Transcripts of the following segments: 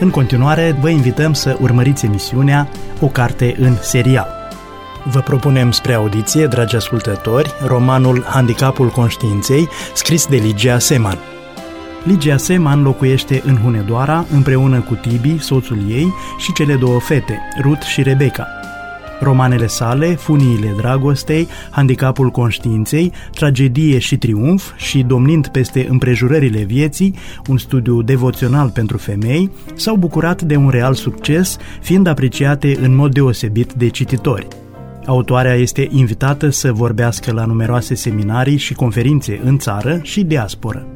În continuare, vă invităm să urmăriți emisiunea O carte în serial. Vă propunem spre audiție, dragi ascultători, romanul Handicapul conștiinței, scris de Ligia Seman. Ligia Seman locuiește în Hunedoara împreună cu Tibi, soțul ei, și cele două fete, Ruth și Rebecca. Romanele sale, Funiile dragostei, Handicapul conștiinței, Tragedie și triumf și Domnind peste împrejurările vieții, un studiu devoțional pentru femei, s-au bucurat de un real succes, fiind apreciate în mod deosebit de cititori. Autoarea este invitată să vorbească la numeroase seminarii și conferințe în țară și diasporă.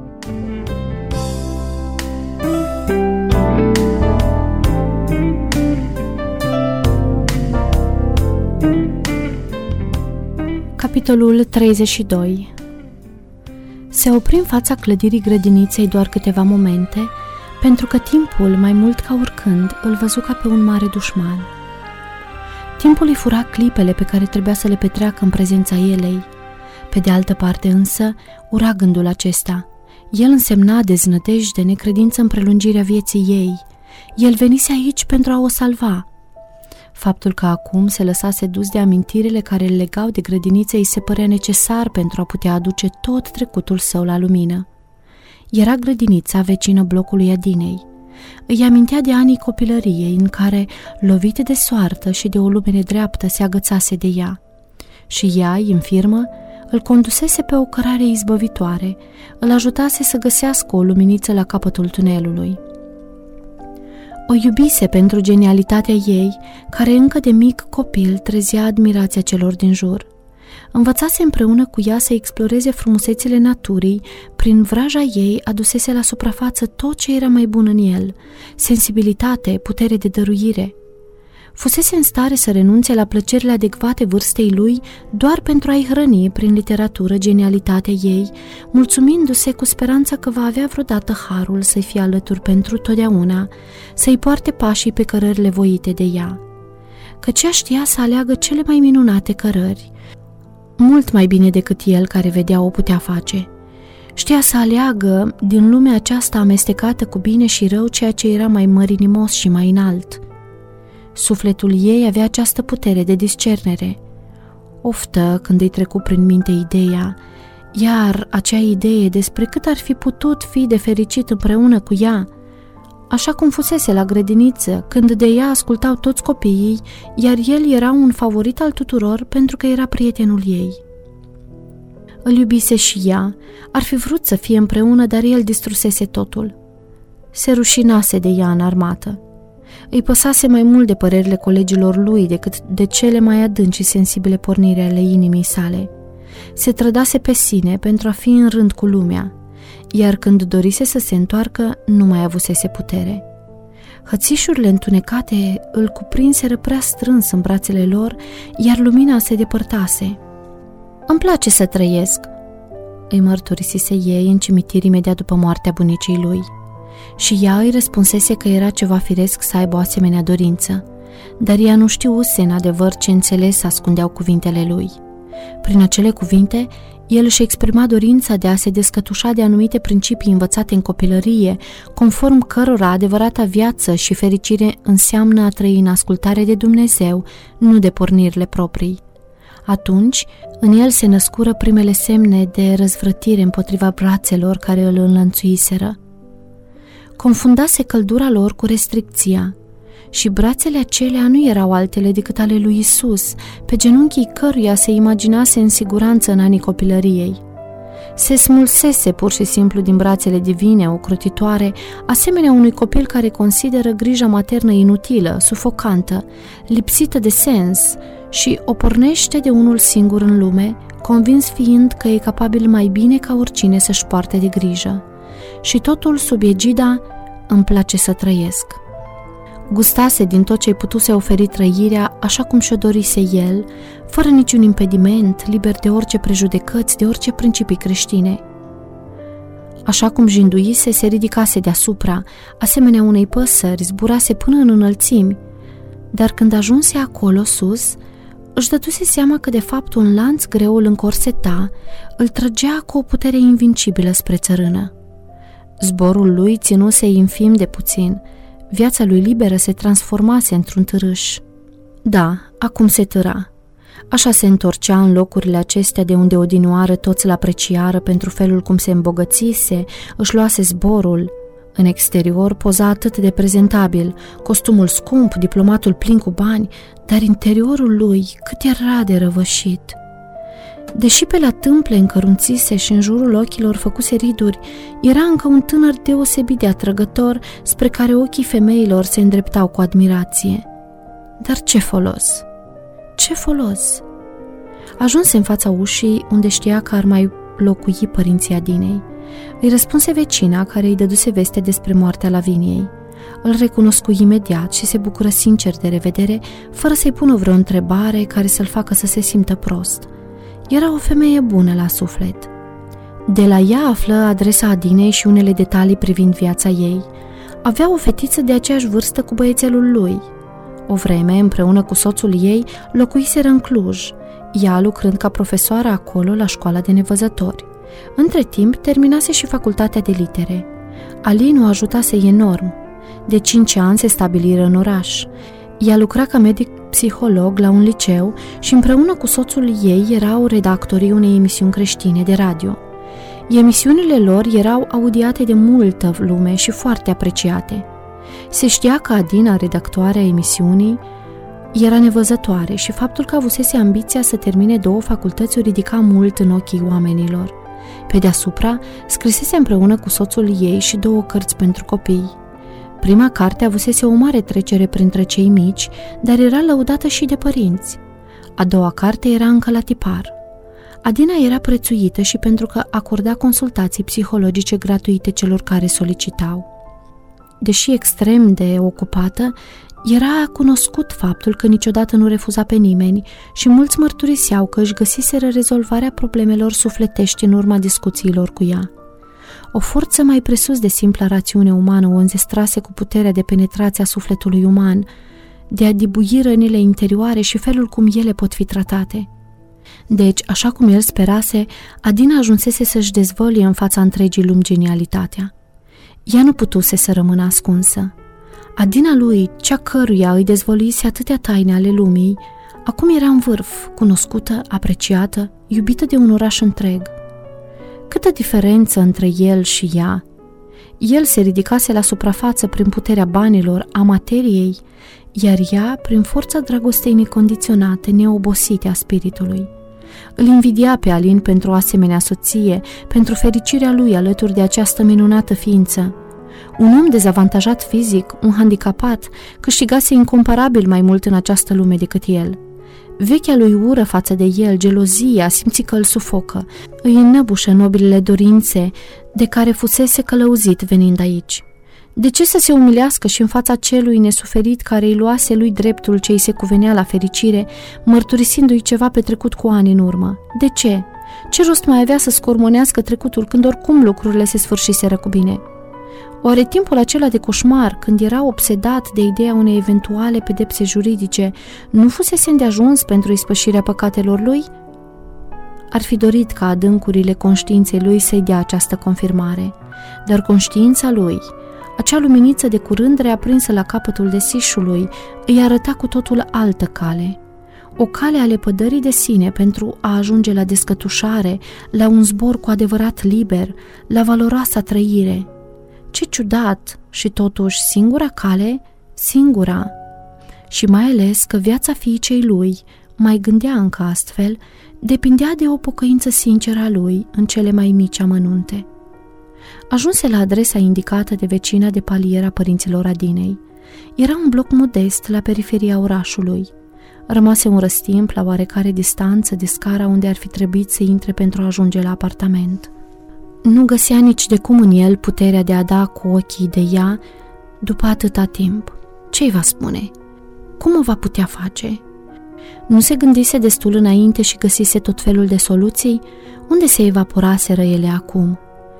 Capitolul 32. Se opri în fața clădirii grădiniței doar câteva momente, pentru că timpul, mai mult ca oricând, îl văzu ca pe un mare dușman. Timpul îi fura clipele pe care trebuia să le petreacă în prezența elei. Pe de altă parte însă, ura gândul acesta. El însemna deznădejde, necredință în prelungirea vieții ei. El venise aici pentru a o salva. Faptul că acum se lăsase dus de amintirile care îl legau de grădiniță îi se părea necesar pentru a putea aduce tot trecutul său la lumină. Era grădinița vecină blocului Adinei. Îi amintea de anii copilăriei în care, lovit de soartă și de o lume nedreaptă, se agățase de ea. Și ea, infirmă, îl condusese pe o cărare izbăvitoare, îl ajutase să găsească o luminiță la capătul tunelului. O iubise pentru genialitatea ei, care încă de mic copil trezea admirația celor din jur. Învățase împreună cu ea să exploreze frumusețile naturii, prin vraja ei adusese la suprafață tot ce era mai bun în el, sensibilitate, putere de dăruire. Fusese în stare să renunțe la plăcerile adecvate vârstei lui doar pentru a-i hrăni prin literatură genialitatea ei, mulțumindu-se cu speranța că va avea vreodată harul să-i fie alături pentru totdeauna, să-i poarte pașii pe cărările voite de ea. Căci ea știa să aleagă cele mai minunate cărări, mult mai bine decât el care vedea o putea face. Știa să aleagă din lumea aceasta amestecată cu bine și rău ceea ce era mai mărinimos și mai înalt. Sufletul ei avea această putere de discernere. Oftă, când îi trecu prin minte ideea, iar acea idee despre cât ar fi putut fi de fericit împreună cu ea, așa cum fusese la grădiniță, când de ea ascultau toți copiii, iar el era un favorit al tuturor pentru că era prietenul ei. Îl iubise și ea, ar fi vrut să fie împreună, dar el distrusese totul. Se rușinase de ea în armată. Îi păsase mai mult de părerile colegilor lui decât de cele mai adânci și sensibile porniri ale inimii sale. Se trădase pe sine pentru a fi în rând cu lumea, iar când dorise să se întoarcă, nu mai avusese putere. Hățișurile întunecate îl cuprinseră prea strâns în brațele lor, iar lumina se depărtase. "Îmi place să trăiesc," îi mărturisise ei în cimitir imediat după moartea bunicii lui. Și ea îi răspunsese că era ceva firesc să aibă o asemenea dorință, dar ea nu știuse în adevăr ce înțeles ascundeau cuvintele lui. Prin acele cuvinte, el își exprima dorința de a se descătușa de anumite principii învățate în copilărie, conform cărora adevărata viață și fericire înseamnă a trăi în ascultare de Dumnezeu, nu de pornirile proprii. Atunci, în el se născură primele semne de răzvrătire împotriva brațelor care îl înlănțuiseră. Confundase căldura lor cu restricția și brațele acelea nu erau altele decât ale lui Isus, pe genunchii căruia se imaginase în siguranță în anii copilăriei. Se smulsese pur și simplu din brațele divine, ocrotitoare, asemenea unui copil care consideră grija maternă inutilă, sufocantă, lipsită de sens și o pornește de unul singur în lume, convins fiind că e capabil mai bine ca oricine să-și poarte de grijă. Și totul sub egida "îmi place să trăiesc". Gustase din tot ce-i putuse oferi trăirea așa cum și-o dorise el, fără niciun impediment, liber de orice prejudecăți, de orice principii creștine. Așa cum jinduise, se ridicase deasupra, asemenea unei păsări, zburase până în înălțimi, dar când ajunse acolo sus, își dăduse seama că de fapt un lanț greu îl încorseta, îl trăgea cu o putere invincibilă spre țărână. Zborul lui ținuse infim de puțin, Viața lui liberă se transformase într-un târâș. Da, acum se târa. Așa se întorcea în locurile acestea de unde odinioară toți l-apreciară pentru felul cum se îmbogățise, își luase zborul. În exterior poza atât de prezentabil, costumul scump, diplomatul plin cu bani, dar interiorul lui cât era de răvășit. Deși pe la tâmple încărunțise și în jurul ochilor făcuse riduri, era încă un tânăr deosebit de atrăgător spre care ochii femeilor se îndreptau cu admirație. Dar ce folos? Ce folos? Ajunse în fața ușii unde știa că ar mai locui părinții Adinei. Îi răspunse vecina care îi dăduse veste despre moartea Laviniei. Îl recunoscu imediat și se bucură sincer de revedere, fără să-i pună vreo întrebare care să-l facă să se simtă prost. Era o femeie bună la suflet. De la ea află adresa Adinei și unele detalii privind viața ei. Avea o fetiță de aceeași vârstă cu băiețelul lui. O vreme, împreună cu soțul ei, locuiseră în Cluj, ea lucrând ca profesoară acolo la școala de nevăzători. Între timp, terminase și facultatea de litere. Alin o ajutase enorm. De 5 ani se stabiliră în oraș. Ea lucra ca medic-psiholog la un liceu și împreună cu soțul ei erau redactorii unei emisiuni creștine de radio. Emisiunile lor erau audiate de multă lume și foarte apreciate. Se știa că Adina, redactoarea emisiunii, era nevăzătoare și faptul că avusese ambiția să termine 2 facultăți o ridica mult în ochii oamenilor. Pe deasupra, scrisese împreună cu soțul ei și 2 cărți pentru copii. Prima carte avusese o mare trecere printre cei mici, dar era lăudată și de părinți. A doua carte era încă la tipar. Adina era prețuită și pentru că acorda consultații psihologice gratuite celor care solicitau. Deși extrem de ocupată, era cunoscut faptul că niciodată nu refuza pe nimeni și mulți mărturiseau că își găsiseră rezolvarea problemelor sufletești în urma discuțiilor cu ea. O forță mai presus de simpla rațiune umană o înzestrase cu puterea de penetrație a sufletului uman, de a dibui rănile interioare și felul cum ele pot fi tratate. Deci, așa cum el sperase, Adina ajunsese să-și dezvăluie în fața întregii lumi genialitatea. Ea nu putuse să rămână ascunsă. Adina lui, cea căruia îi dezvăluise atâtea taine ale lumii, acum era în vârf, cunoscută, apreciată, iubită de un oraș întreg. Câtă diferență între el și ea! El se ridicase la suprafață prin puterea banilor, a materiei, iar ea prin forța dragostei necondiționate, neobosite a spiritului. Îl invidia pe Alin pentru o asemenea soție, pentru fericirea lui alături de această minunată ființă. Un om dezavantajat fizic, un handicapat, câștigase incomparabil mai mult în această lume decât el. Vechea lui ură față de el, gelozia, simți că îl sufocă, îi înnăbușă nobilele dorințe de care fusese călăuzit venind aici. De ce să se umilească și în fața celui nesuferit care îi luase lui dreptul ce îi se cuvenea la fericire, mărturisindu-i ceva petrecut cu ani în urmă? De ce? Ce rost mai avea să scormonească trecutul când oricum lucrurile se sfârșiseră cu bine? Oare timpul acela de coșmar, când era obsedat de ideea unei eventuale pedepse juridice, nu fusese îndeajuns pentru ispășirea păcatelor lui? Ar fi dorit ca adâncurile conștiinței lui să-i dea această confirmare, dar conștiința lui, acea luminiță de curând reaprinsă la capătul desișului, îi arăta cu totul altă cale. O cale a lepădării de sine pentru a ajunge la descătușare, la un zbor cu adevărat liber, la valoroasa trăire. Ce ciudat și totuși singura cale, singura. Și mai ales că viața fiicei lui, mai gândea încă astfel, depindea de o pocăință sinceră a lui în cele mai mici amănunte. Ajunse la adresa indicată de vecina de palier a părinților Adinei. Era un bloc modest la periferia orașului. Rămase un răstimp la oarecare distanță de scara unde ar fi trebuit să intre pentru a ajunge la apartament. Nu găsea nici de cum în el puterea de a da cu ochii de ea după atâta timp. Ce-i va spune? Cum o va putea face? Nu se gândise destul înainte și găsise tot felul de soluții? Unde se evaporaseră ele acum?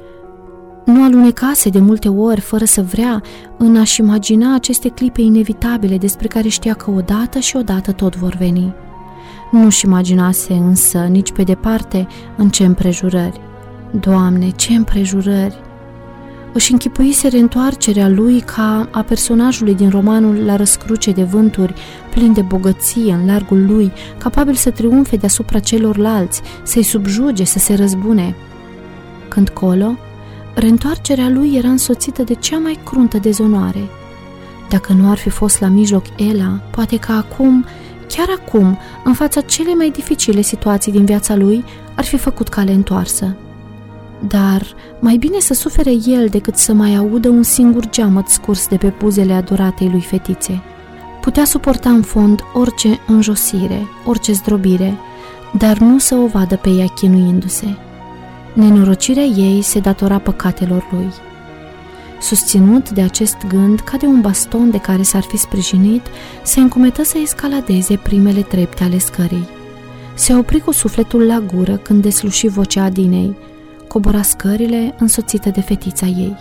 Nu alunecase de multe ori, fără să vrea, în a-și imagina aceste clipe inevitabile despre care știa că odată și odată tot vor veni. Nu-și imaginase însă nici pe departe în ce împrejurări. Doamne, ce împrejurări! Își închipuise reîntoarcerea lui ca a personajului din romanul La răscruce de vânturi, plin de bogăție în largul lui, capabil să triumfe deasupra celorlalți, să-i subjuge, să se răzbune. Când colo, reîntoarcerea lui era însoțită de cea mai cruntă dezonoare. Dacă nu ar fi fost la mijloc Ela, poate că acum, chiar acum, în fața cele mai dificile situații din viața lui, ar fi făcut cale întoarsă. Dar mai bine să sufere el decât să mai audă un singur geamăt scurs de pe buzele adoratei lui fetițe. Putea suporta în fond orice înjosire, orice zdrobire, dar nu să o vadă pe ea chinuindu-se. Nenorocirea ei se datora păcatelor lui. Susținut de acest gând, ca de un baston de care s-ar fi sprijinit, se încumetă să escaladeze primele trepte ale scării. Se opri cu sufletul la gură când desluși vocea Adinei. Cobora scările însoțită de fetița ei.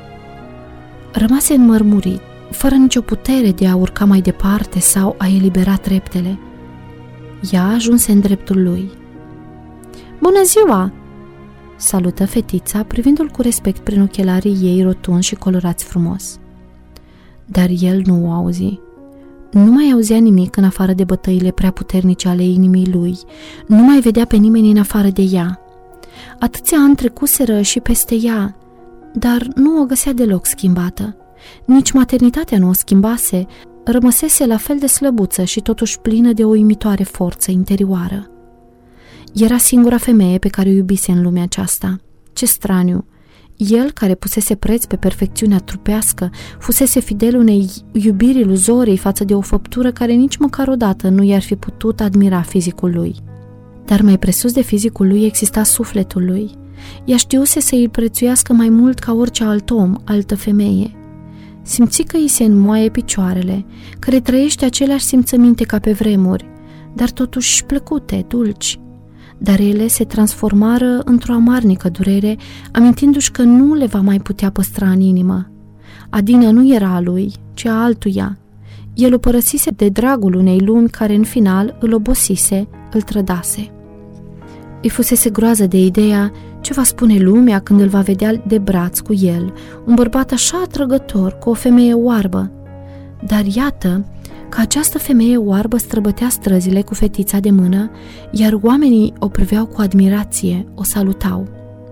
Rămase înmărmurit, fără nicio putere de a urca mai departe sau a elibera treptele. Ea ajunse în dreptul lui. "Bună ziua!" salută fetița, privindu-l cu respect prin ochelarii ei rotunzi și colorați frumos. Dar el nu o auzi. Nu mai auzea nimic în afară de bătăile prea puternice ale inimii lui. Nu mai vedea pe nimeni în afară de ea. Atâția ani trecuseră și peste ea, dar nu o găsea deloc schimbată. Nici maternitatea nu o schimbase, rămăsese la fel de slăbuță și totuși plină de o uimitoare forță interioară. Era singura femeie pe care o iubise în lumea aceasta. Ce straniu! El, care pusese preț pe perfecțiunea trupească, fusese fidel unei iubiri iluzorii față de o făptură care nici măcar odată nu i-ar fi putut admira fizicul lui. Dar mai presus de fizicul lui exista sufletul lui. Ea știuse să îl prețuiască mai mult ca orice alt om, altă femeie. Simți că îi se înmoaie picioarele, că retrăiește aceleași simțăminte ca pe vremuri, dar totuși plăcute, dulci. Dar ele se transformară într-o amarnică durere, amintindu-și că nu le va mai putea păstra în inimă. Adina nu era a lui, ci a altuia. El o părăsise de dragul unei lumi care în final îl obosise, îl trădase. Îi fusese groază de ideea ce va spune lumea când îl va vedea de braț cu el, un bărbat așa atrăgător, cu o femeie oarbă. Dar iată că această femeie oarbă străbătea străzile cu fetița de mână, iar oamenii o priveau cu admirație, o salutau.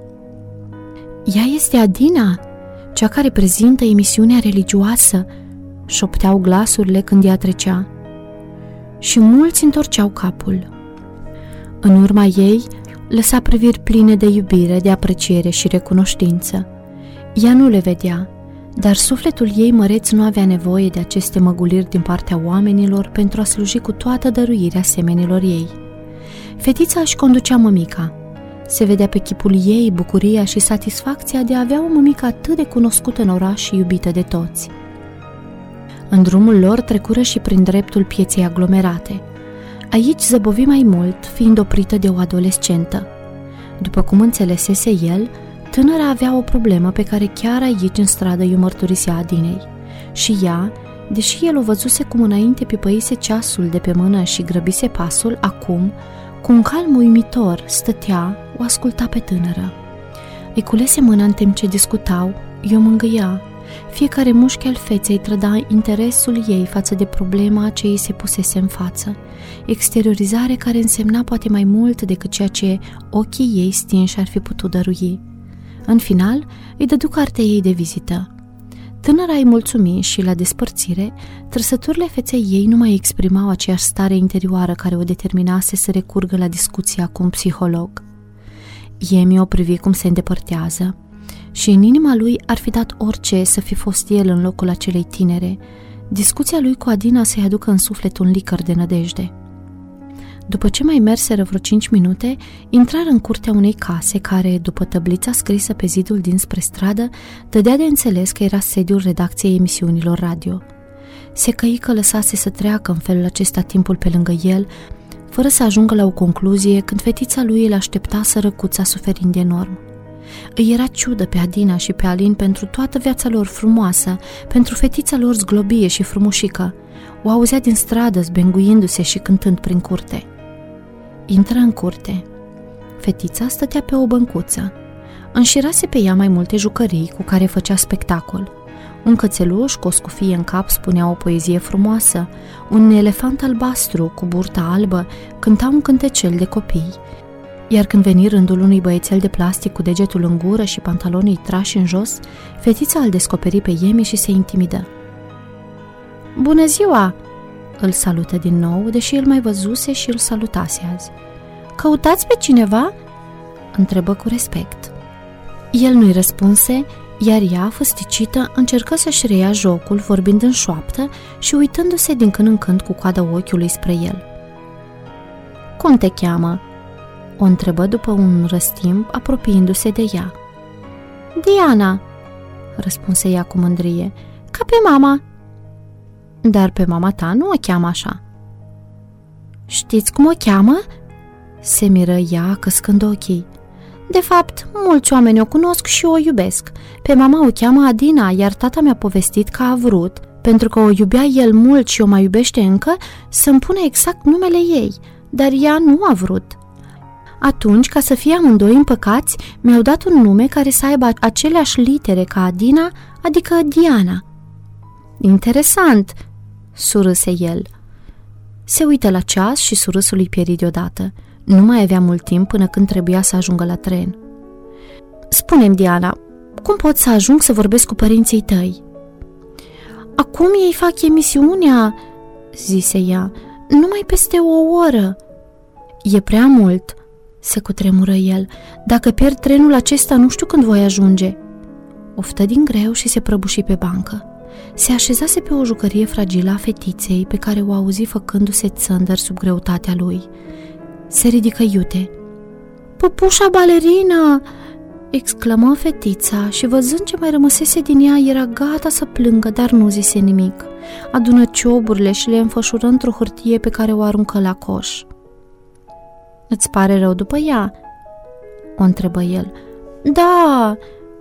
"Ea este Adina, cea care prezintă emisiunea religioasă," șopteau glasurile când ea trecea. Și mulți întorceau capul. În urma ei lăsa priviri pline de iubire, de apreciere și recunoștință. Ea nu le vedea, dar sufletul ei măreț nu avea nevoie de aceste măguliri din partea oamenilor pentru a sluji cu toată dăruirea semenilor ei. Fetița își conducea mămica. Se vedea pe chipul ei bucuria și satisfacția de a avea o mămică atât de cunoscută în oraș și iubită de toți. În drumul lor trecură și prin dreptul pieței aglomerate. Aici zăbovi mai mult, fiind oprită de o adolescentă. După cum înțelesese el, tânăra avea o problemă pe care chiar aici în stradă i-o mărturisea Adinei. Și ea, deși el o văzuse cum înainte pipăise ceasul de pe mână și grăbise pasul, acum, cu un calm uimitor, stătea, o asculta pe tânără. Îi culese mâna în timp ce discutau, i-o mângâia. Fiecare mușchi al feței trăda interesul ei față de problema ce îi se pusese în față, exteriorizare care însemna poate mai mult decât ceea ce ochii ei stinși ar fi putut dărui. În final, îi dădu cartea ei de vizită. Tânăra îi mulțumi și, la despărțire, trăsăturile feței ei nu mai exprimau aceeași stare interioară care o determinase să recurgă la discuția cu un psiholog. Emi o privi cum se îndepărtează și în inima lui ar fi dat orice să fi fost el în locul acelei tinere. Discuția lui cu Adina să-i aducă în suflet un licăr de nădejde. După ce mai merseră vreo 5 minute, intrară în curtea unei case care, după tăblița scrisă pe zidul dinspre stradă, dădea de înțeles că era sediul redacției emisiunilor radio. Se căi că lăsase să treacă în felul acesta timpul pe lângă el, fără să ajungă la o concluzie când fetița lui îl aștepta sărăcuța suferind enorm. Îi era ciudă pe Adina și pe Alin pentru toată viața lor frumoasă, pentru fetița lor zglobie și frumușică. O auzea din stradă zbenguindu-se și cântând prin curte. Intră în curte. Fetița stătea pe o băncuță. Înșirase pe ea mai multe jucării cu care făcea spectacol. Un cățeluș cu o scufie în cap spunea o poezie frumoasă, un elefant albastru cu burta albă cânta un cântecel de copii, iar când veni rândul unui băiețel de plastic cu degetul în gură și pantalonii trași în jos, fetița îl descoperi pe Emi și se intimidă. "Bună ziua!" îl salută din nou, deși el mai văzuse și îl salutase azi. "Căutați pe cineva?" întrebă cu respect. El nu-i răspunse, iar ea, făsticită, încercă să-și reia jocul, vorbind în șoaptă și uitându-se din când în când cu coada ochiului spre el. "Cum te cheamă?" o întrebă după un răstimp, apropiindu-se de ea. "Diana," răspunse ea cu mândrie, "ca pe mama." "Dar pe mama ta nu o cheamă așa." "Știți cum o cheamă?" se miră ea, căscând ochii. "De fapt, mulți oameni o cunosc și o iubesc. Pe mama o cheamă Adina, iar tata mi-a povestit că a vrut, pentru că o iubea el mult și o mai iubește încă, să-mi pune exact numele ei, dar ea nu a vrut. Atunci, ca să fie amândoi împăcați, mi-au dat un nume care să aibă aceleași litere ca Adina, adică Diana." "Interesant," surâse el. Se uită la ceas și surâsul îi pieri deodată. Nu mai avea mult timp până când trebuia să ajungă la tren. "Spune-mi, Diana, cum pot să ajung să vorbesc cu părinții tăi?" "Acum ei fac emisiunea," zise ea, "numai peste o oră." "E prea mult," se cutremură el. "Dacă pierd trenul acesta, nu știu când voi ajunge." Oftă din greu și se prăbuși pe bancă. Se așezase pe o jucărie fragilă a fetiței, pe care o auzi făcându-se țândări sub greutatea lui. Se ridică iute. "Păpușa balerină!" exclamă fetița și, văzând ce mai rămăsese din ea, era gata să plângă, dar nu zise nimic. Adună cioburile și le înfășură într-o hârtie pe care o aruncă la coș. "Îți pare rău după ea?" o întrebă el. "Da,"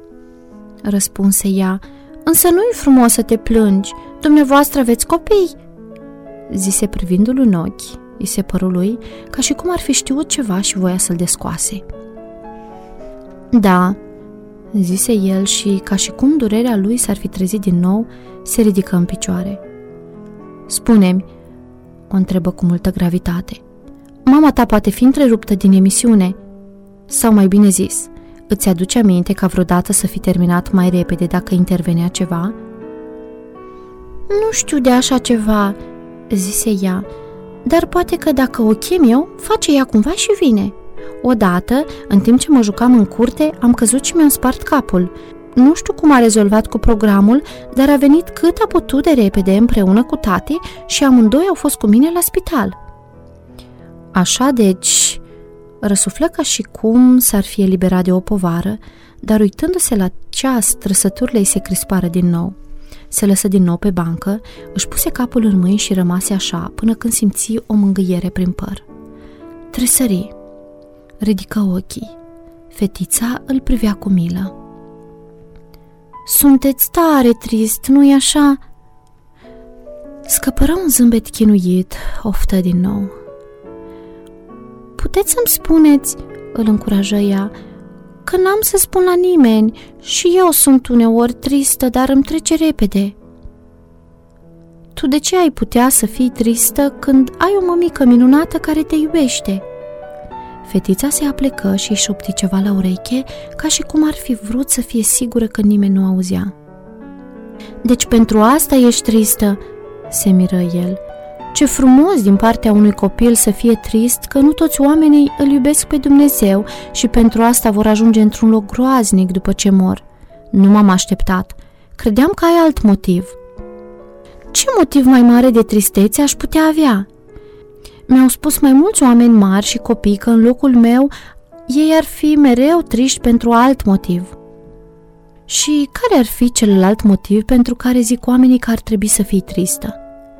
răspunse ea, "însă nu-i frumos să te plângi. Dumneavoastră aveți copii?" zise privindu-l în ochi. I se păru lui ca și cum ar fi știut ceva și voia să-l descoase. "Da," zise el și, ca și cum durerea lui s-ar fi trezit din nou, se ridică în picioare. "Spune-mi," o întrebă cu multă gravitate, "mama ta poate fi întreruptă din emisiune? Sau mai bine zis, îți aduce aminte ca vreodată să fi terminat mai repede dacă intervenea ceva?" "Nu știu de așa ceva," zise ea, "dar poate că dacă o chem eu, face ea cumva și vine. Odată, în timp ce mă jucam în curte, am căzut și mi-am spart capul. Nu știu cum a rezolvat cu programul, dar a venit cât a putut de repede împreună cu tati și amândoi au fost cu mine la spital." "Așa deci," răsuflă ca și cum s-ar fi eliberat de o povară, dar uitându-se la ceas, trăsăturile îi se crispară din nou. Se lăsă din nou pe bancă, își puse capul în mâini și rămase așa până când simți o mângâiere prin păr. Tresări. Ridică ochii. Fetița îl privea cu milă. "Sunteți tare trist, nu-i așa?" Scăpără un zâmbet chinuit, oftă din nou. "Puteți să-mi spuneți," îl încurajă ea, "că n-am să spun la nimeni și eu sunt uneori tristă, dar îmi trece repede." "Tu de ce ai putea să fii tristă când ai o mămică minunată care te iubește?" Fetița se aplecă și îi șopti ceva la ureche, ca și cum ar fi vrut să fie sigură că nimeni nu auzea. "Deci pentru asta ești tristă?" se miră el. "Ce frumos din partea unui copil să fie trist că nu toți oamenii îl iubesc pe Dumnezeu și pentru asta vor ajunge într-un loc groaznic după ce mor. Nu m-am așteptat. Credeam că ai alt motiv." "Ce motiv mai mare de tristețe aș putea avea?" "Mi-au spus mai mulți oameni mari și copii că în locul meu ei ar fi mereu triști pentru alt motiv." "Și care ar fi celălalt motiv pentru care zic oamenii că ar trebui să fii tristă?"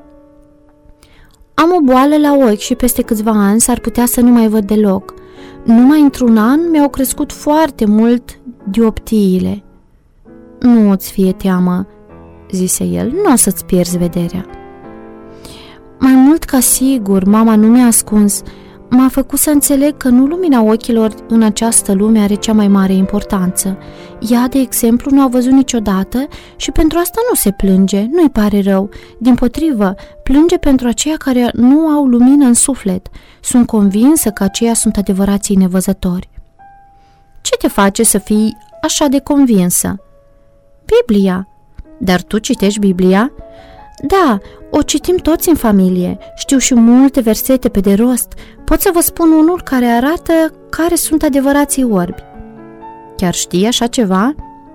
"Am o boală la ochi și peste câțiva ani s-ar putea să nu mai văd deloc. Numai într-un an mi-au crescut foarte mult dioptiile." "Nu îți fie teamă," zise el, "nu o să-ți pierzi vederea." "Mai mult ca sigur, mama nu mi-a ascuns. m-a făcut să înțeleg că nu lumina ochilor în această lume are cea mai mare importanță. Ea, de exemplu, nu a văzut niciodată și pentru asta nu se plânge, nu-i pare rău. Dimpotrivă, plânge pentru aceia care nu au lumină în suflet. Sunt convinsă că aceia sunt adevărații nevăzători. Ce te face să fii așa de convinsă? Biblia. Dar tu citești Biblia? Da, o citim toți în familie. Știu și multe versete pe de rost. Pot să vă spun unul care arată care sunt adevărații orbi. Chiar știi așa ceva?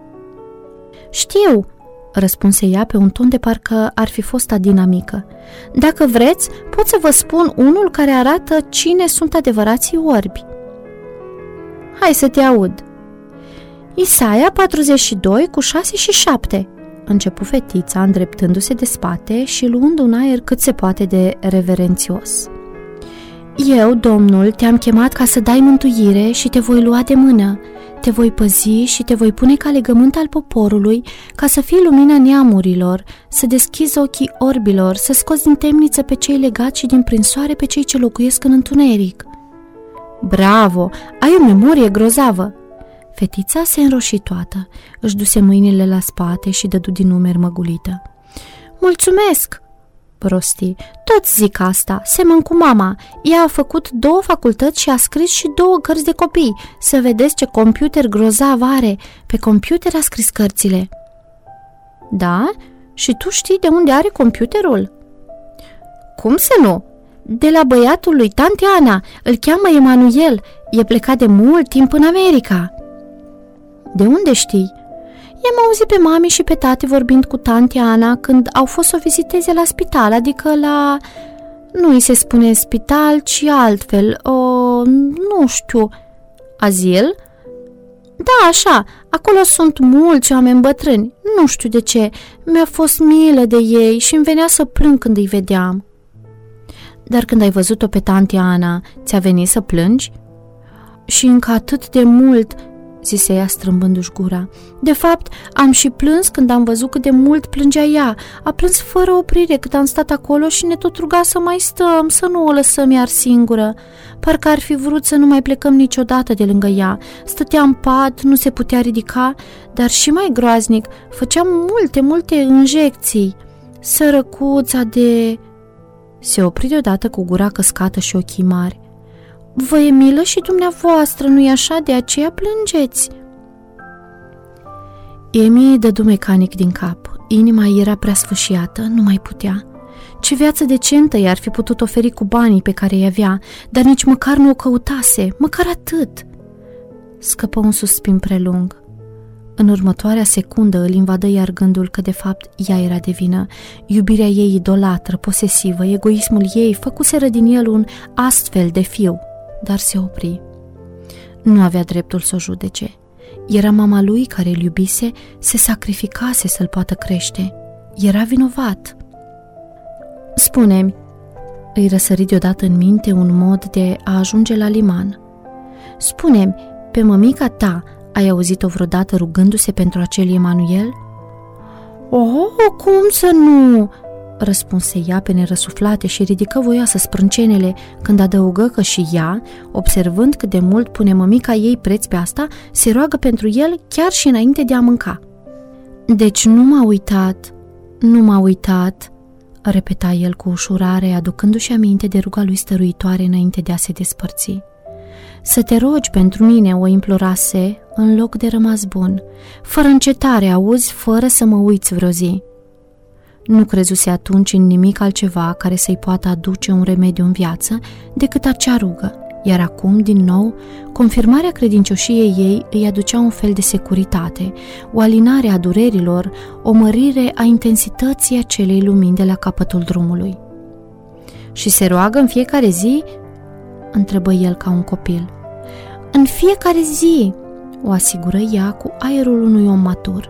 Știu, răspunse ea pe un ton de parcă ar fi fost adinamică. Dacă vreți, pot să vă spun unul care arată cine sunt adevărații orbi. Hai să te aud. Isaia 42 cu 6 și 7. Începu fetița, îndreptându-se de spate și luând un aer cât se poate de reverențios. Eu, Domnul, te-am chemat ca să dai mântuire și te voi lua de mână. Te voi păzi și te voi pune ca legământ al poporului, ca să fii lumina neamurilor, să deschizi ochii orbilor, să scoți din temniță pe cei legați și din prinsoare pe cei ce locuiesc în întuneric. Bravo! Ai o memorie grozavă! Fetița se înroși toată, își duse mâinile la spate și dădu din numeri măgulită. Mulțumesc! Rosti. Toți zic asta, semăn cu mama. Ea a făcut 2 facultăți și a scris și 2 cărți de copii. Să vedeți ce computer grozav are. Pe computer a scris cărțile. Da? Și tu știi de unde are computerul? Cum să nu? De la băiatul lui tante Ana. Îl cheamă Emanuel. E plecat de mult timp în America. De unde știi? I-am auzit pe mami și pe tati vorbind cu tante Ana când au fost să o viziteze la spital, adică la... Nu îi se spune spital, ci altfel, nu știu, azil? Da, așa, acolo sunt mulți oameni bătrâni, nu știu de ce, mi-a fost milă de ei și îmi venea să plâng când îi vedeam. Dar când ai văzut-o pe tante Ana, ți-a venit să plângi? Și încă atât de mult... zise ea strâmbându-și gura. De fapt, am și plâns când am văzut cât de mult plângea ea. A plâns fără oprire cât am stat acolo și ne tot ruga să mai stăm, să nu o lăsăm iar singură. Parcă ar fi vrut să nu mai plecăm niciodată de lângă ea. Stătea în pat, nu se putea ridica, dar și mai groaznic, făcea multe injecții. Sărăcuța de... Se opri deodată cu gura căscată și ochii mari. Vă e milă și dumneavoastră, nu-i așa? De aceea plângeți. Emi dădu mecanic din cap. Inima era prea sfâșiată, nu mai putea. Ce viață decentă i-ar fi putut oferi cu banii pe care îi avea, dar nici măcar nu o căutase, măcar atât. Scăpă un suspin prelung. În următoarea secundă îl invadă iar gândul că de fapt ea era de vină. Iubirea ei idolatră, posesivă, egoismul ei făcuseră din el un astfel de fiu. Dar se opri. Nu avea dreptul să o judece. Era mama lui care îl iubise, se sacrificase să-l poată crește. Era vinovat. Spune-mi, îi răsări deodată în minte un mod de a ajunge la liman. Spune-mi, pe mămica ta ai auzit-o vreodată rugându-se pentru acel Emanuel? Oh, cum să nu? Răspunse ea pe nerăsuflate și ridică voioasă sprâncenele când adăugă că și ea, observând cât de mult pune mămica ei preț pe asta, se roagă pentru el chiar și înainte de a mânca. Deci nu m-a uitat, repeta el cu ușurare, aducându-și aminte de ruga lui stăruitoare înainte de a se despărți. Să te rogi pentru mine, o implorase, în loc de rămas bun, fără încetare, auzi, fără să mă uiți vreo zi. Nu crezuse atunci în nimic altceva care să-i poată aduce un remediu în viață decât acea rugă, iar acum, din nou, confirmarea credincioșiei ei îi aducea un fel de securitate, o alinare a durerilor, o mărire a intensității acelei lumini de la capătul drumului. Și se roagă în fiecare zi? Întrebă el ca un copil. În fiecare zi, o asigură ea cu aerul unui om matur.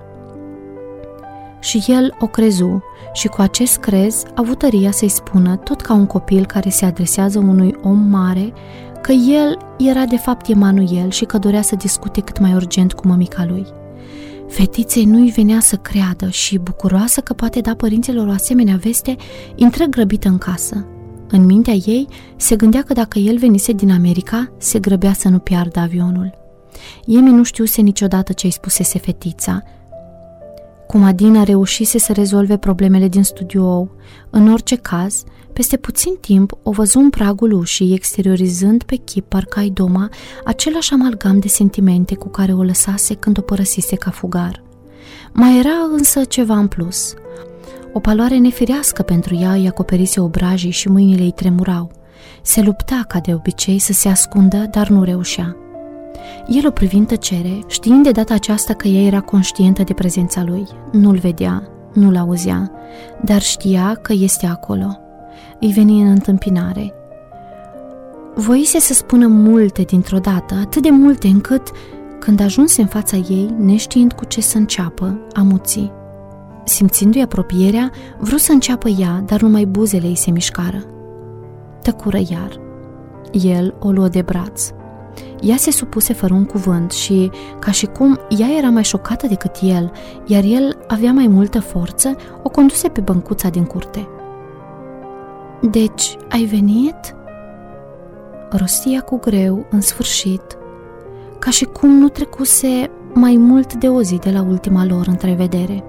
Și el o crezu și cu acest crez a avut tăria să-i spună, tot ca un copil care se adresează unui om mare, că el era de fapt Emanuel și că dorea să discute cât mai urgent cu mămica lui. Fetiței nu-i venea să creadă și, bucuroasă că poate da părinților o asemenea veste, intră grăbită în casă. În mintea ei se gândea că dacă el venise din America, se grăbea să nu piardă avionul. Emi nu știuse niciodată ce îi spusese fetița. Cum Adina reușise să rezolve problemele din studio, în orice caz, peste puțin timp o văzu în pragul ușii, exteriorizând pe chip parcă-i doma același amalgam de sentimente cu care o lăsase când o părăsise ca fugar. Mai era însă ceva în plus. O paloare nefirească pentru ea îi acoperise obrajii și mâinile îi tremurau. Se lupta ca de obicei să se ascundă, dar nu reușea. El o privi în tăcere, știind de data aceasta că ea era conștientă de prezența lui. Nu-l vedea, nu-l auzea, dar știa că este acolo. Îi veni în întâmpinare. Voise să spună multe dintr-o dată, atât de multe încât, când ajunse în fața ei, neștiind cu ce să înceapă, amuți. Simțindu-i apropierea, vrut să înceapă ea, dar numai buzele ei se mișcară. Tăcură iar. El o luă de braț. Ea se supuse fără un cuvânt și, ca și cum ea era mai șocată decât el, iar el avea mai multă forță, o conduse pe băncuța din curte. "Deci, ai venit?" rostia cu greu, în sfârșit, ca și cum nu trecuse mai mult de o zi de la ultima lor întrevedere.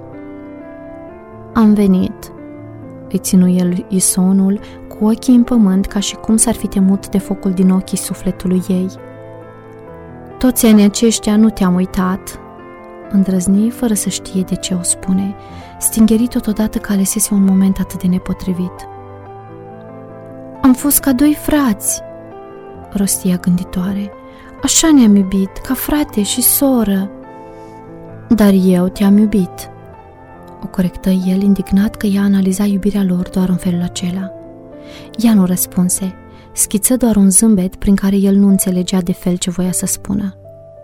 "Am venit," îi ținu el isonul, cu ochii în pământ, ca și cum s-ar fi temut de focul din ochii sufletului ei. "Toți anii aceștia nu te-am uitat," îndrăzni fără să știe de ce o spune, stingerit totodată că alesese un moment atât de nepotrivit. "Am fost ca doi frați," rostia gânditoare. "Așa ne-am iubit, ca frate și soră." "Dar eu te-am iubit," o corectă el, indignat că ea analiza iubirea lor doar în felul acela. Ea nu răspunse, schiță doar un zâmbet prin care el nu înțelegea de fel ce voia să spună.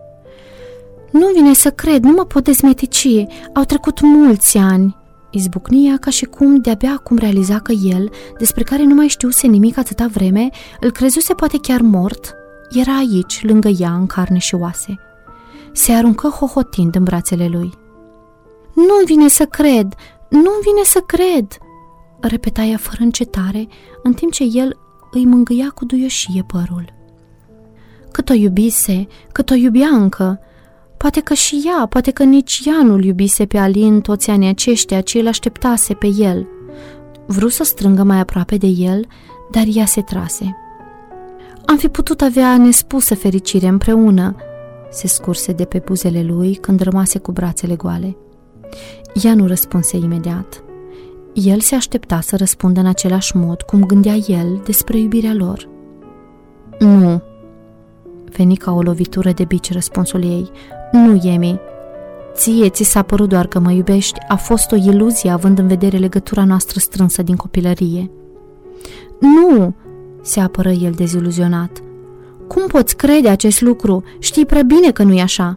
"Nu vine să cred, nu mă pot dezmetici, au trecut mulți ani," izbucni ea, ca și cum de-abia acum realiza că el, despre care nu mai știuse nimic atâta vreme, îl crezuse poate chiar mort, era aici, lângă ea, în carne și oase. Se aruncă hohotind în brațele lui. "Nu-mi vine să cred, nu-mi vine să cred," repeta ea fără încetare, în timp ce el îi mângâia cu duioșie părul. Cât o iubise, cât o iubea încă, poate că și ea, poate că nici ea nu-l iubise pe Alin toți anii aceștia, ci îl așteptase pe el. Vrut să strângă mai aproape de el, dar ea se trase. "Am fi putut avea nespusă fericire împreună," se scurse de pe buzele lui când rămase cu brațele goale. Ea nu răspunse imediat. El se aștepta să răspundă în același mod cum gândea el despre iubirea lor. "Nu," veni ca o lovitură de bici răspunsul ei. "Nu, Emi. Ție ți s-a părut doar că mă iubești, a fost o iluzie având în vedere legătura noastră strânsă din copilărie." "Nu," se apără el deziluzionat. "Cum poți crede acest lucru? Știi prea bine că nu-i așa."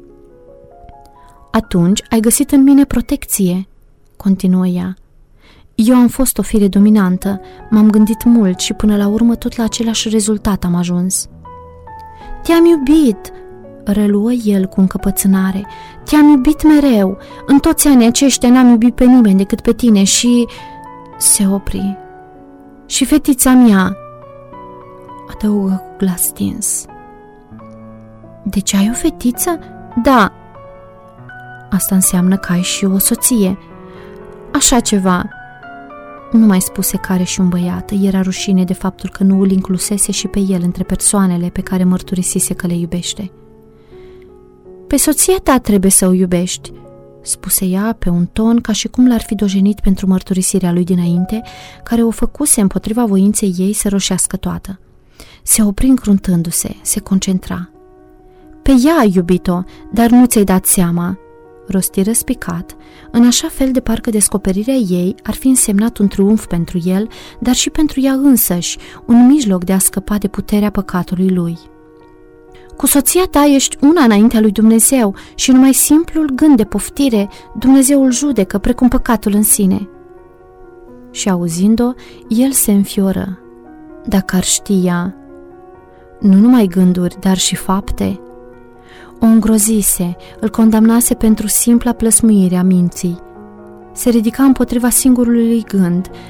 "Atunci ai găsit în mine protecție," continuă ea. "Eu am fost o fire dominantă, m-am gândit mult și până la urmă tot la același rezultat am ajuns." "Te-am iubit," reluă el cu încăpățânare. "Te-am iubit mereu. În toți anii aceștia n-am iubit pe nimeni decât pe tine și..." Se opri. "Și fetița mea," adăugă cu glas stins. "Deci ai o fetiță?" "Da." "Asta înseamnă că ai și o soție." "Așa ceva." Nu mai spuse că are și un băiat. Era rușine de faptul că nu îl inclusese și pe el între persoanele pe care mărturisise că le iubește. "Pe soția ta trebuie să o iubești," spuse ea pe un ton ca și cum l-ar fi dojenit pentru mărturisirea lui dinainte, care o făcuse împotriva voinței ei să roșească toată. Se opri încruntându-se, se concentra. "Pe ea ai iubit-o, dar nu ți-ai dat seama," rosti răspicat, în așa fel de parcă descoperirea ei ar fi însemnat un triumf pentru el, dar și pentru ea însăși, un mijloc de a scăpa de puterea păcatului lui. "Cu soția ta ești una înaintea lui Dumnezeu și numai simplul gând de poftire Dumnezeu îl judecă precum păcatul în sine." Și auzind-o, el se înfioră. Dacă ar știa, nu numai gânduri, dar și fapte. O îngrozise, îl condamnase pentru simpla plăsmuire a minții. Se ridica împotriva singurului gând,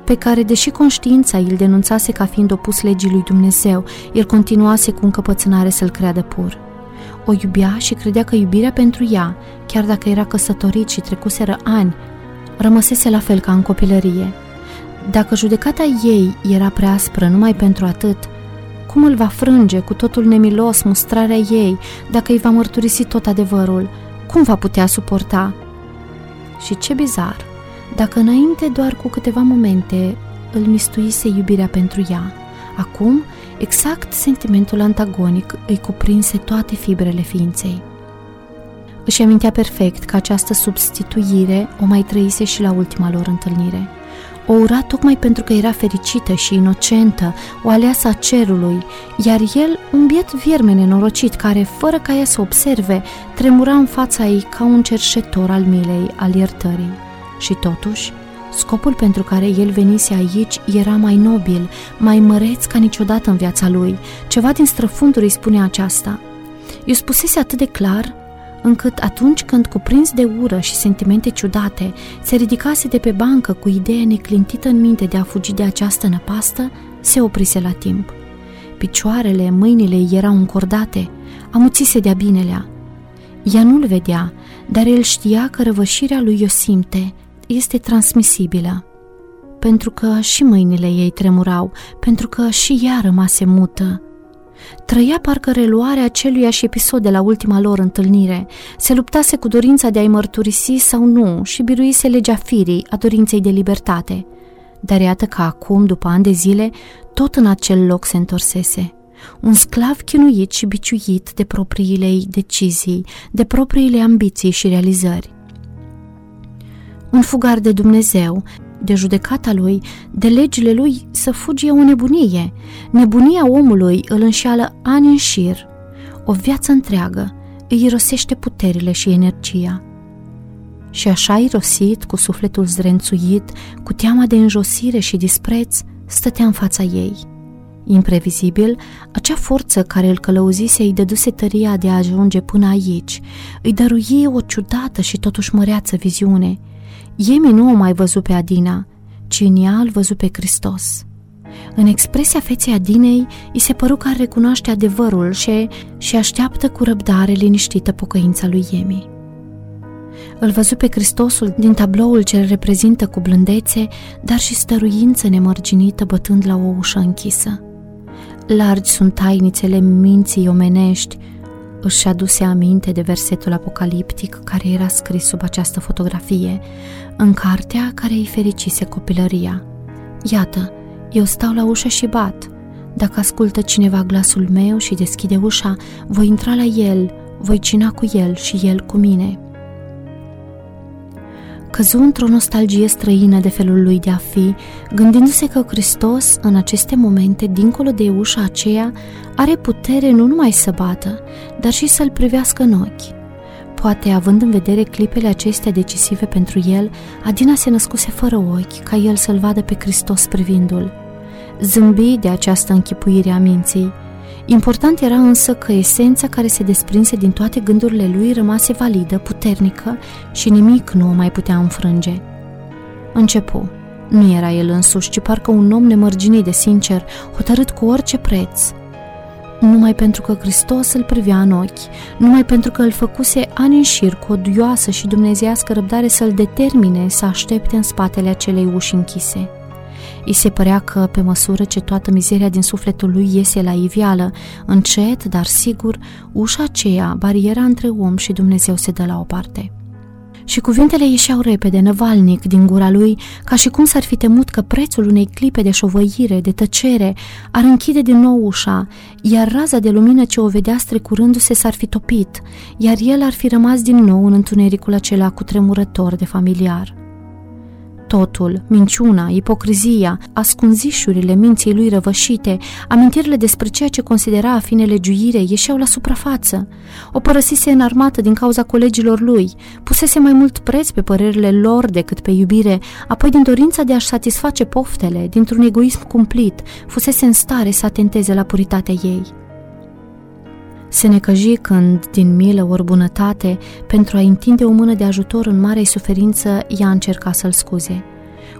pe care, deși conștiința îl denunțase ca fiind opus legii lui Dumnezeu, el continuase cu încăpățânare să-l creadă pur. O iubea și credea că iubirea pentru ea, chiar dacă era căsătorit și trecuseră ani, rămăsese la fel ca în copilărie. Dacă judecata ei era prea aspră numai pentru atât, cum îl va frânge cu totul nemilos mustrarea ei dacă îi va mărturisi tot adevărul? Cum va putea suporta? Și ce bizar, dacă înainte doar cu câteva momente îl mistuise iubirea pentru ea, acum exact sentimentul antagonic îi cuprinse toate fibrele ființei. Își amintea perfect că această substituire o mai trăise și la ultima lor întâlnire. O ura tocmai pentru că era fericită și inocentă, o aleasă a cerului, iar el, un biet vierme nenorocit care, fără ca ea să observe, tremura în fața ei ca un cerșetor al milei, al iertării. Și totuși, scopul pentru care el venise aici era mai nobil, mai măreț ca niciodată în viața lui. Ceva din străfunduri îi spunea aceasta. I-o spusese atât de clar, încât atunci când, cuprins de ură și sentimente ciudate, se ridicase de pe bancă cu ideea neclintită în minte de a fugi de această năpastă, se oprise la timp. Picioarele, mâinile ei erau încordate, amuțise de-a binelea. Ea nu-l vedea, dar el știa că răvășirea lui o simte, este transmisibilă. Pentru că și mâinile ei tremurau, pentru că și ea rămase mută. Trăia parcă reluarea aceluiași episod de la ultima lor întâlnire. Se luptase cu dorința de a-i mărturisi sau nu și biruise legea firii, a dorinței de libertate. Dar iată că acum, după ani de zile, tot în acel loc se întorsese. Un sclav chinuit și biciuit de propriile ei decizii, de propriile ambiții și realizări. Un fugar de Dumnezeu, de judecata lui, de legile lui, să fugi e o nebunie. Nebunia omului îl înșeală ani în șir. O viață întreagă îi irosește puterile și energia. Și așa irosit, cu sufletul zdrențuit, cu teama de înjosire și dispreț, stătea în fața ei. Imprevizibil, acea forță care îl călăuzise îi dăduse tăria de a ajunge până aici, îi dăruie o ciudată și totuși măreață viziune. Emi nu o mai văzut pe Adina, ci în ea îl văzut pe Hristos. În expresia feței Adinei îi se păru că ar recunoaște adevărul și așteaptă cu răbdare liniștită pocăința lui Emi. Îl văzut pe Hristosul din tabloul ce îl reprezintă cu blândețe, dar și stăruință nemărginită bătând la o ușă închisă. Largi sunt tainițele minții omenești, își aduse aminte de versetul apocaliptic care era scris sub această fotografie, în cartea care îi fericise copilăria. Iată, eu stau la ușă și bat. Dacă ascultă cineva glasul meu și deschide ușa, voi intra la el, voi cina cu el și el cu mine. Căzu într-o nostalgie străină de felul lui de a fi, gândindu-se că Hristos, în aceste momente, dincolo de ușa aceea, are putere nu numai să bată, dar și să-l privească în ochi. Poate, având în vedere clipele acestea decisive pentru el, Adina se născuse fără ochi, ca el să-l vadă pe Hristos privindu-l. Zâmbi de această închipuire a minții. Important era însă că esența care se desprinse din toate gândurile lui rămase validă, puternică și nimic nu o mai putea înfrânge. Începu. Nu era el însuși, ci parcă un om nemărginit de sincer, hotărât cu orice preț. Numai pentru că Hristos îl privea în ochi, numai pentru că îl făcuse ani în șir cu o duioasă și dumnezeiască răbdare să-l determine să aștepte în spatele acelei uși închise. I se părea că, pe măsură ce toată mizeria din sufletul lui iese la iveală, încet, dar sigur, ușa aceea, bariera între om și Dumnezeu, se dă la o parte. Și cuvintele ieșeau repede, năvalnic, din gura lui, ca și cum s-ar fi temut că prețul unei clipe de șovăire, de tăcere, ar închide din nou ușa, iar raza de lumină ce o vedea strecurându-se s-ar fi topit, iar el ar fi rămas din nou în întunericul acela cutremurător de familiar. Totul, minciuna, ipocrizia, ascunzișurile minții lui răvășite, amintirile despre ceea ce considera a fi nelegiuire ieșeau la suprafață. O părăsise înarmată din cauza colegilor lui, pusese mai mult preț pe părerile lor decât pe iubire, apoi din dorința de a-și satisface poftele, dintr-un egoism cumplit, fusese în stare să atenteze la puritatea ei. Se necăji când, din milă ori bunătate, pentru a întinde o mână de ajutor în marea suferință, ea încerca să-l scuze.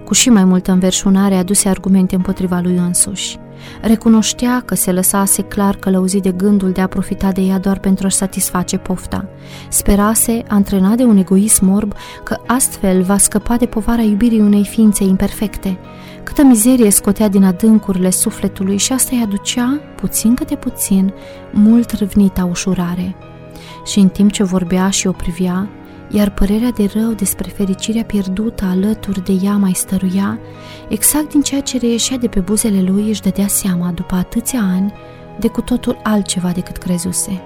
Cu și mai multă înverșunare aduse argumente împotriva lui însuși. Recunoștea că se lăsase clar călăuzit de gândul de a profita de ea doar pentru a-și satisface pofta. Sperase, antrenat de un egoism orb, că astfel va scăpa de povara iubirii unei ființe imperfecte. Câtă mizerie scotea din adâncurile sufletului și asta îi aducea, puțin câte puțin, mult râvnita ușurare. Și în timp ce vorbea și o privea, iar părerea de rău despre fericirea pierdută alături de ea mai stăruia, exact din ceea ce reieșea de pe buzele lui își dădea seama, după atâția ani, de cu totul altceva decât crezuse.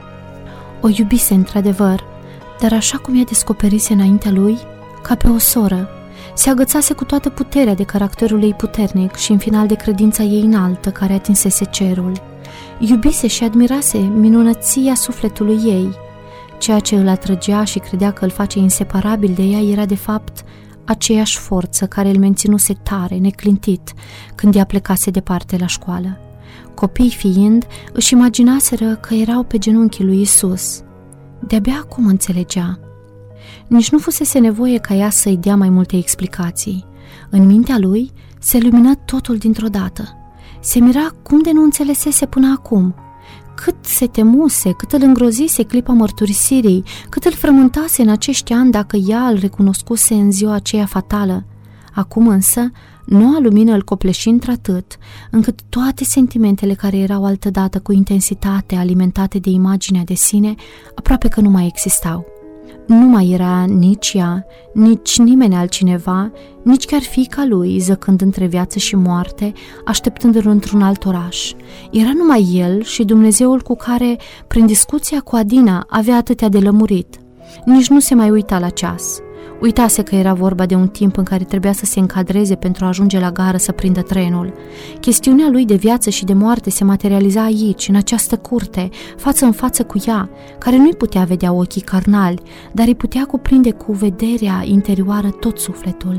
O iubise într-adevăr, dar așa cum ea descoperise înaintea lui, ca pe o soră, se agățase cu toată puterea de caracterul ei puternic și în final de credința ei înaltă care atinsese cerul. Iubise și admirase minunăția sufletului ei. Ceea ce îl atrăgea și credea că îl face inseparabil de ea era de fapt aceeași forță care îl menținuse tare, neclintit, când ea plecase departe la școală. Copii fiind, își imaginaseră că erau pe genunchii lui Isus. De-abia acum înțelegea. Nici nu fusese nevoie ca ea să-i dea mai multe explicații. În mintea lui se lumină totul dintr-o dată. Se mira cum de nu înțelesese până acum. Cât se temuse, cât îl îngrozise clipa mărturisirii, cât îl frământase în acești ani dacă ea îl recunoscuse în ziua aceea fatală. Acum însă, noua lumină îl copleși într-atât, încât toate sentimentele care erau altădată cu intensitate alimentate de imaginea de sine, aproape că nu mai existau. Nu mai era nici ea, nici nimeni altcineva, nici chiar fiica lui, zăcând între viață și moarte, așteptându-l într-un alt oraș. Era numai el și Dumnezeul cu care, prin discuția cu Adina, avea atâtea de lămurit. Nici nu se mai uita la ceas. Uitase că era vorba de un timp în care trebuia să se încadreze pentru a ajunge la gară să prindă trenul. Chestiunea lui de viață și de moarte se materializa aici, în această curte, față în față cu ea, care nu-i putea vedea ochii carnali, dar îi putea cuprinde cu vederea interioară tot sufletul.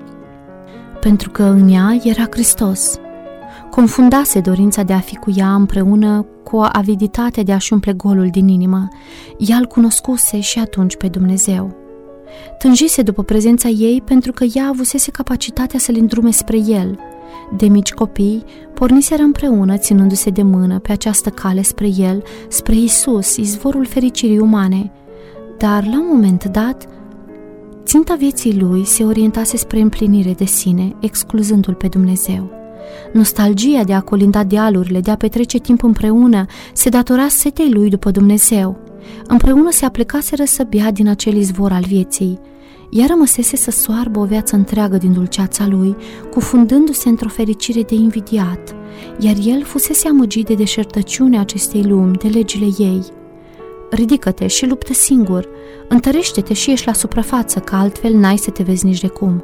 Pentru că în ea era Hristos. Confundase dorința de a fi cu ea împreună cu aviditatea de a-și umple golul din inimă. Ea îl cunoscuse și atunci pe Dumnezeu. Tânjise după prezența ei pentru că ea avusese capacitatea să-l îndrume spre el. De mici copii, porniseră împreună, ținându-se de mână pe această cale spre el, spre Isus, izvorul fericirii umane. Dar, la un moment dat, ținta vieții lui se orientase spre împlinire de sine, excluzându-l pe Dumnezeu. Nostalgia de a colinda dealurile, de a petrece timp împreună, se datora setei lui după Dumnezeu. Împreună se aplecaseră să bea din acel izvor al vieții. Ea rămăsese să soarbă o viață întreagă din dulceața lui, cufundându-se într-o fericire de invidiat, iar el fusese amăgit de deșertăciunea acestei lumi, de legile ei. Ridică-te și luptă singur, întărește-te și ieși la suprafață, că altfel n-ai să te vezi nici de cum.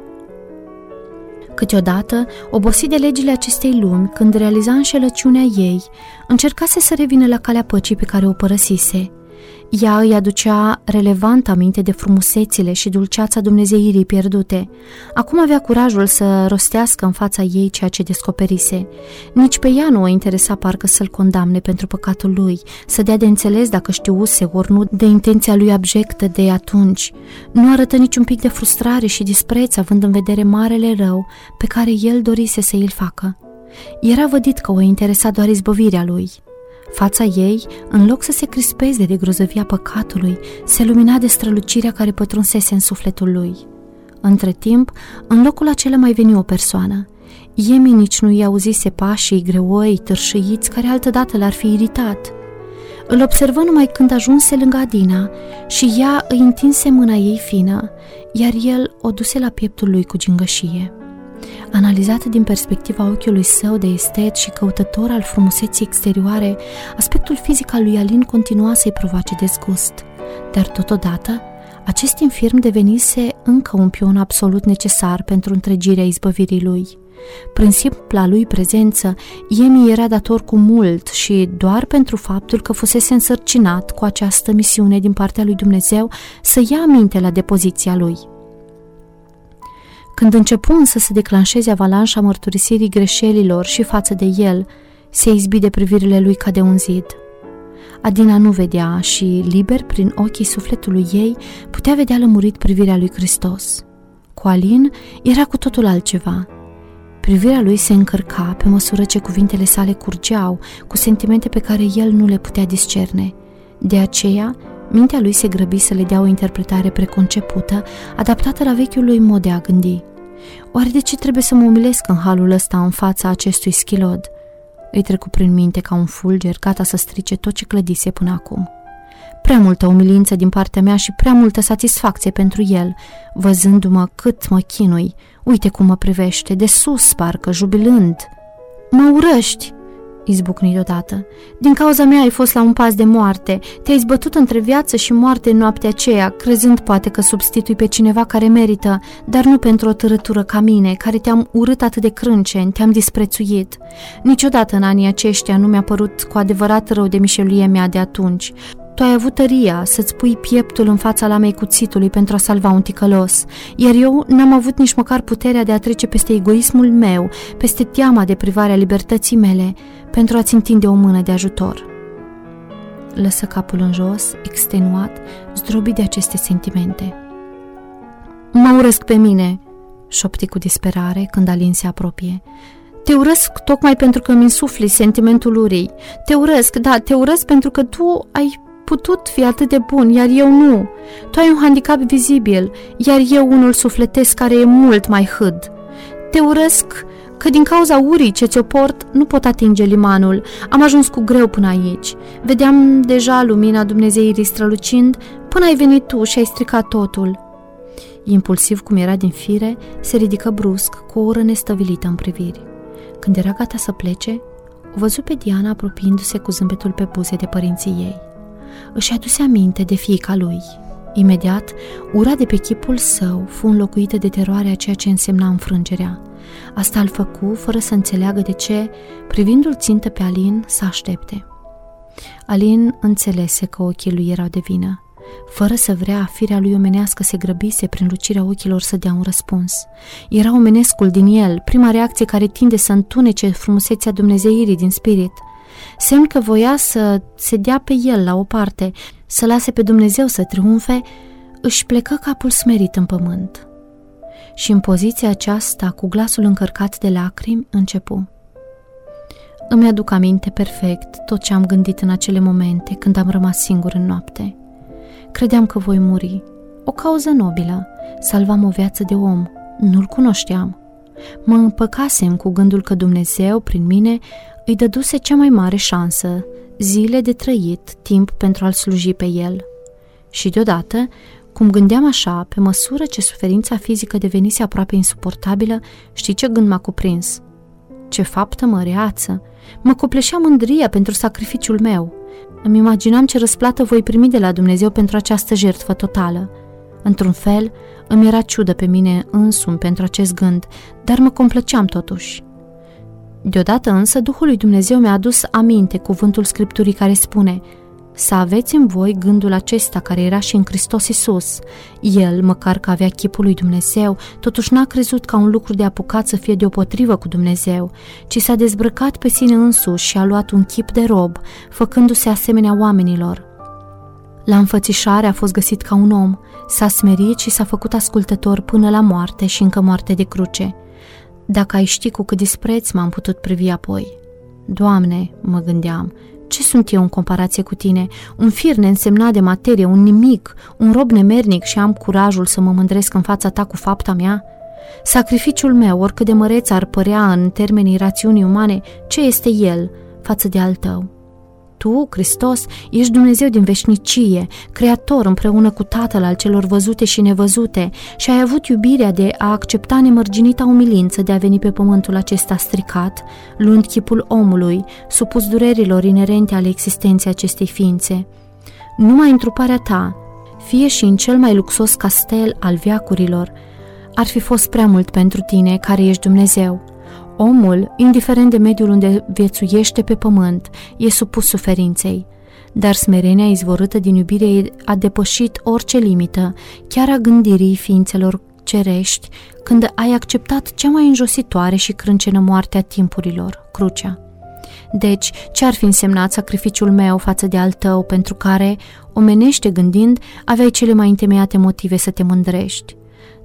Câteodată, obosit de legile acestei lumi, când realiza înșelăciunea ei, încercase să revină la calea păcii pe care o părăsise. Ea îi aducea relevant aminte de frumusețile și dulceața dumnezeirii pierdute. Acum avea curajul să rostească în fața ei ceea ce descoperise. Nici pe ea nu o interesa parcă să-l condamne pentru păcatul lui, să dea de înțeles dacă știuse ori nu de intenția lui abjectă de atunci. Nu arătă niciun pic de frustrare și dispreț având în vedere marele rău pe care el dorise să îl facă. Era vădit că o interesa doar izbăvirea lui. Fața ei, în loc să se crispeze de grozăvia păcatului, se lumina de strălucirea care pătrunsese în sufletul lui. Între timp, în locul acela mai veni o persoană. Emi nici nu i auzise pașii greoi, târșâiți, care altădată l-ar fi iritat. Îl observă numai când ajunse lângă Adina și ea îi întinse mâna ei fină, iar el o duse la pieptul lui cu gingășie. Analizat din perspectiva ochiului său de estet și căutător al frumuseții exterioare, aspectul fizic al lui Alin continua să-i provoace dezgust, dar totodată acest infirm devenise încă un pion absolut necesar pentru întregirea izbăvirii lui. Prin simpla lui prezență, Emi era dator cu mult și doar pentru faptul că fusese însărcinat cu această misiune din partea lui Dumnezeu să ia aminte la depoziția lui. Când începu însă să declanșeze avalanșa mărturisirii greșelilor și față de el, se izbi de privirile lui ca de un zid. Adina nu vedea și, liber prin ochii sufletului ei, putea vedea lămurit privirea lui Hristos. Cu Alin era cu totul altceva. Privirea lui se încărca pe măsură ce cuvintele sale curgeau cu sentimente pe care el nu le putea discerne. De aceea, mintea lui se grăbi să le dea o interpretare preconcepută, adaptată la vechiul lui mod de a gândi. Oare de ce trebuie să mă umilesc în halul ăsta în fața acestui schilod? Îi trecu prin minte ca un fulger, gata să strice tot ce clădise până acum. Prea multă umilință din partea mea și prea multă satisfacție pentru el, văzându-mă cât mă chinui. Uite cum mă privește, de sus, parcă, jubilând. Mă urăști, izbucni deodată. Din cauza mea ai fost la un pas de moarte. Te-ai zbătut între viață și moarte în noaptea aceea, crezând poate că substitui pe cineva care merită, dar nu pentru o târătură ca mine, care te-am urât atât de crânceni, te-am disprețuit. Niciodată în anii aceștia nu mi-a părut cu adevărat rău de mișeluia mea de atunci. Tu ai avut tăria să-ți pui pieptul în fața lamei cuțitului pentru a salva un ticălos, iar eu n-am avut nici măcar puterea de a trece peste egoismul meu, peste teama de privare a libertății mele, pentru a-ți întinde o mână de ajutor. Lăsă capul în jos, extenuat, zdrobit de aceste sentimente. Mă urăsc pe mine, șopti cu disperare când Alin se apropie. Te urăsc tocmai pentru că îmi insufli sentimentul urii. Te urăsc, da, te urăsc pentru că tu ai putut fi atât de bun, iar eu nu. Tu ai un handicap vizibil, iar eu unul sufletesc care e mult mai hâd. Te urăsc că din cauza urii ce ți-o port nu pot atinge limanul. Am ajuns cu greu până aici. Vedeam deja lumina Dumnezeirii strălucind până ai venit tu și ai stricat totul. Impulsiv cum era din fire, se ridică brusc cu o ură nestăvilită în priviri. Când era gata să plece, o văzu pe Diana apropiindu-se cu zâmbetul pe buze de părinții ei. Își aduse aminte de fiica lui. Imediat, ura de pe chipul său fu înlocuită de teroarea ceea ce însemna înfrângerea. Asta îl făcu, fără să înțeleagă de ce, privindu-l țintă pe Alin, să aștepte. Alin înțelese că ochii lui erau de vină. Fără să vrea, firea lui omenească se grăbise prin lucirea ochilor să dea un răspuns. Era omenescul din el, prima reacție care tinde să întunece frumusețea dumnezeirii din spirit. Semn că voia să se dea pe el la o parte, să lase pe Dumnezeu să triumfe, își plecă capul smerit în pământ. Și în poziția aceasta, cu glasul încărcat de lacrimi, începu. Îmi aduc aminte perfect tot ce am gândit în acele momente când am rămas singur în noapte. Credeam că voi muri. O cauză nobilă. Salvam o viață de om. Nu-l cunoșteam. Mă împăcasem cu gândul că Dumnezeu, prin mine, îi dăduse cea mai mare șansă, zile de trăit, timp pentru a-l sluji pe el. Și deodată, cum gândeam așa, pe măsură ce suferința fizică devenise aproape insuportabilă, știi ce gând m-a cuprins? Ce faptă măreață! Mă copleșea mândria pentru sacrificiul meu. Îmi imaginam ce răsplată voi primi de la Dumnezeu pentru această jertfă totală. Într-un fel, îmi era ciudă pe mine însumi pentru acest gând, dar mă complăceam totuși. Deodată însă Duhul lui Dumnezeu mi-a adus aminte cuvântul Scripturii care spune: să aveți în voi gândul acesta care era și în Hristos Iisus. El, măcar că avea chipul lui Dumnezeu, totuși n-a crezut ca un lucru de apucat să fie deopotrivă cu Dumnezeu, ci s-a dezbrăcat pe sine însuși și a luat un chip de rob, făcându-se asemenea oamenilor. La înfățișare a fost găsit ca un om, s-a smerit și s-a făcut ascultător până la moarte și încă moarte de cruce. Dacă ai ști cu cât dispreț m-am putut privi apoi. Doamne, mă gândeam, ce sunt eu în comparație cu tine? Un fir neînsemnat de materie, un nimic, un rob nemernic și am curajul să mă mândresc în fața ta cu fapta mea? Sacrificiul meu, oricât de măreț ar părea în termenii rațiunii umane, ce este el față de al tău? Tu, Hristos, ești Dumnezeu din veșnicie, Creator împreună cu Tatăl al celor văzute și nevăzute și ai avut iubirea de a accepta nemărginita umilință de a veni pe pământul acesta stricat, luând chipul omului, supus durerilor inerente ale existenței acestei ființe. Numai întruparea ta, fie și în cel mai luxos castel al veacurilor, ar fi fost prea mult pentru tine, care ești Dumnezeu. Omul, indiferent de mediul unde viețuiește pe pământ, e supus suferinței, dar smerenia izvorâtă din iubire a depășit orice limită, chiar a gândirii ființelor cerești, când ai acceptat cea mai înjositoare și crâncenă moarte a timpurilor, crucea. Deci, ce-ar fi însemnat sacrificiul meu față de al tău, pentru care, omenește gândind, aveai cele mai întemeiate motive să te mândrești?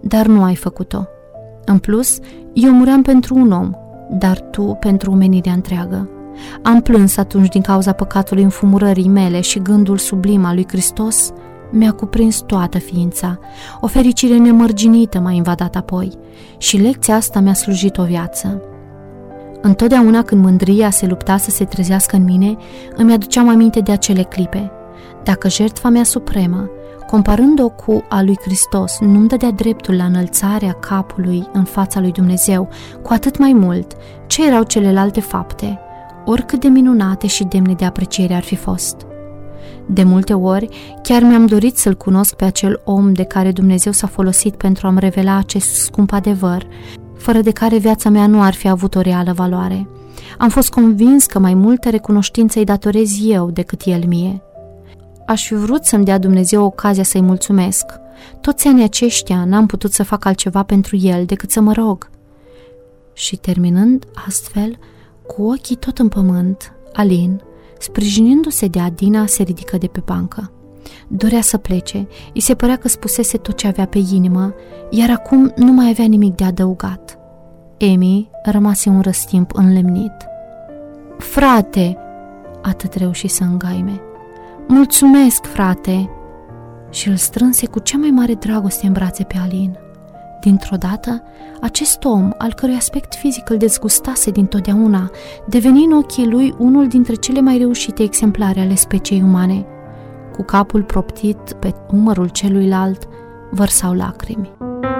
dar nu ai făcut-o. În plus, eu muream pentru un om, dar tu pentru omenirea întreagă. Am plâns atunci din cauza păcatului înfumurării mele și gândul sublim al lui Hristos mi-a cuprins toată ființa. O fericire nemărginită m-a invadat apoi și lecția asta mi-a slujit o viață. Întotdeauna când mândria se lupta să se trezească în mine, îmi aduceam aminte de acele clipe. Dacă jertfa mea supremă, comparând-o cu a lui Hristos, nu-mi dădea dreptul la înălțarea capului în fața lui Dumnezeu, cu atât mai mult ce erau celelalte fapte, oricât de minunate și demne de apreciere ar fi fost. De multe ori, chiar mi-am dorit să-l cunosc pe acel om de care Dumnezeu s-a folosit pentru a-mi revela acest scump adevăr, fără de care viața mea nu ar fi avut o reală valoare. Am fost convins că mai multă recunoștință îi datorez eu decât el mie. Aș fi vrut să-mi dea Dumnezeu ocazia să-i mulțumesc. Toți anii aceștia n-am putut să fac altceva pentru el decât să mă rog. Și terminând astfel, cu ochii tot în pământ, Alin, sprijinindu-se de Adina, se ridică de pe bancă. Dorea să plece, îi se părea că spusese tot ce avea pe inimă, iar acum nu mai avea nimic de adăugat. Amy rămase un răstimp înlemnit. "Frate!" atât reuși să îngaime. "Mulțumesc, frate!" Și îl strânse cu cea mai mare dragoste în brațe pe Alin. Dintr-o dată, acest om, al cărui aspect fizic îl dezgustase dintotdeauna, deveni în ochii lui unul dintre cele mai reușite exemplare ale speciei umane. Cu capul proptit pe umărul celuilalt, vărsau lacrimi.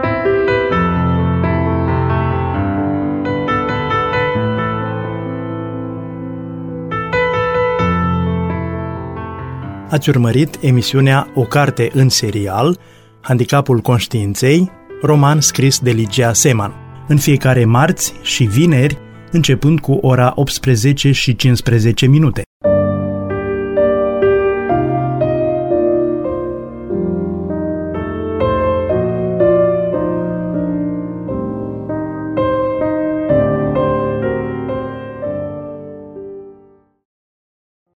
Ați urmărit emisiunea O carte în serial, Handicapul conștiinței, roman scris de Ligia Seman, în fiecare marți și vineri, începând cu ora 18:15.